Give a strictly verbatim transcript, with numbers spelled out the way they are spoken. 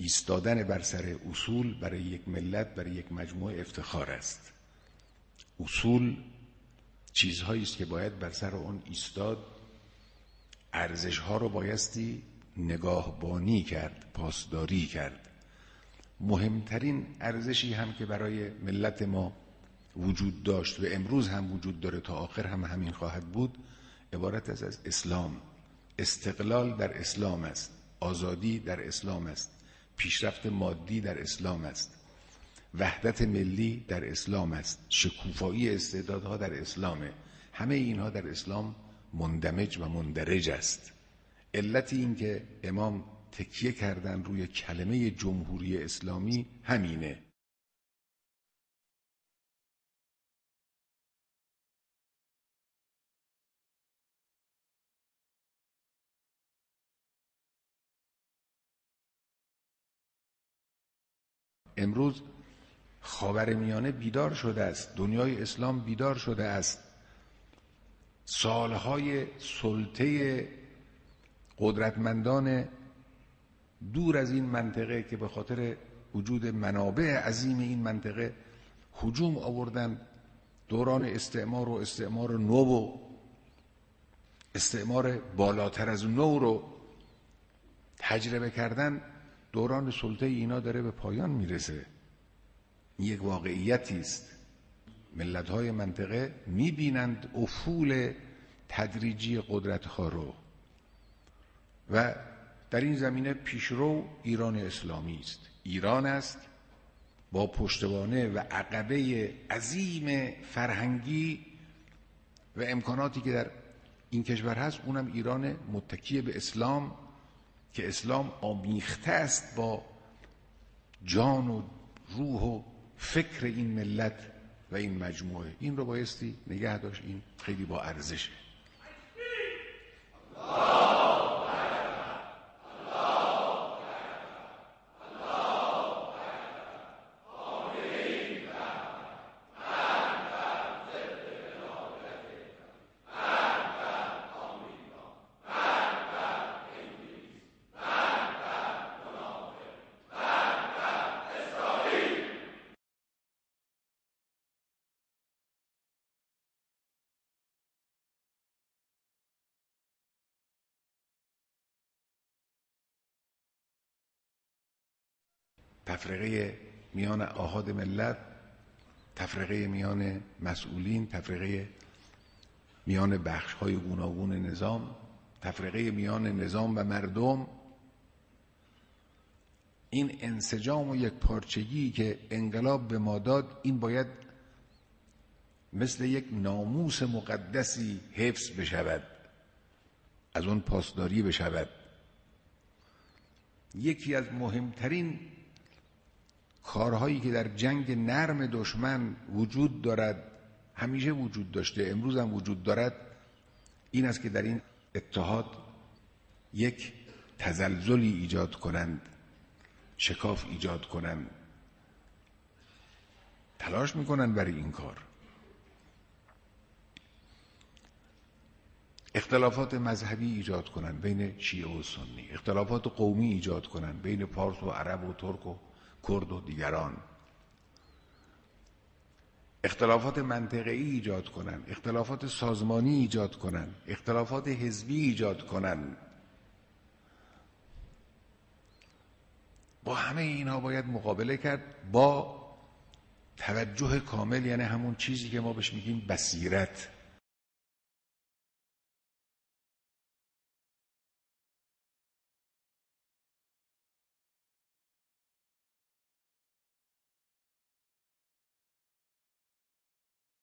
ایستادن بر سر اصول برای یک ملت، برای یک مجموعه افتخار است. اصول چیزهایی است که باید بر سر آن ایستاد، ارزش‌ها رو بایستی نگاهبانی کرد، پاسداری کرد. مهمترین ارزشی هم که برای ملت ما وجود داشت و امروز هم وجود داره، تا آخر هم همین خواهد بود، عبارت است از اسلام. استقلال در اسلام است، آزادی در اسلام است، پیشرفت مادی در اسلام است، وحدت ملی در اسلام است، شکوفایی استعدادها در اسلامه. همه اینها در اسلام مندمج و مندرج است. علت این که امام تکیه کردن روی کلمه جمهوری اسلامی همینه. امروز خاورمیانه بیدار شده است، دنیای اسلام بیدار شده است. سالهای سلطه قدرتمندان دور از این منطقه که به خاطر وجود منابع عظیم این منطقه هجوم آوردن، دوران استعمار و استعمار نو و استعمار بالاتر از نو رو تجربه کردن، دوران سلطه اینا داره به پایان میرسه. یک واقعیتی است. ملت‌های منطقه می‌بینند افول تدریجی قدرت‌ها رو و در این زمینه پیشرو ایران اسلامی است. ایران است با پشتوانه و عقبه عظیم فرهنگی و امکاناتی که در این کشور هست، اونم ایران متکی به اسلام که اسلام آمیخته است با جان و روح و فکر این ملت و این مجموعه. این رو بایستی نگه داشت. این خیلی با ارزشه. تفرقه میان آحاد ملت، تفرقه میان مسئولین، تفرقه میان بخش‌های گوناگون نظام، تفرقه میان نظام و مردم، این انسجام و یک پارچگی که انقلاب به ما داد، این باید مثل یک ناموس مقدسی حفظ بشود، از اون پاسداری بشود. یکی از مهمترین کارهایی که در جنگ نرم دشمن وجود دارد، همیشه وجود داشته، امروز هم وجود دارد، این است که در این اتحاد یک تزلزلی ایجاد کنند، شکاف ایجاد کنند. تلاش میکنند برای این کار. اختلافات مذهبی ایجاد کنند بین شیعه و سنی، اختلافات قومی ایجاد کنند بین پارس و عرب و ترک و کرد و دیگران، اختلافات منطقه‌ای ایجاد کنند، اختلافات سازمانی ایجاد کنند، اختلافات حزبی ایجاد کنند. با همه اینها باید مقابله کرد با توجه کامل، یعنی همون چیزی که ما بهش میگیم بصیرت.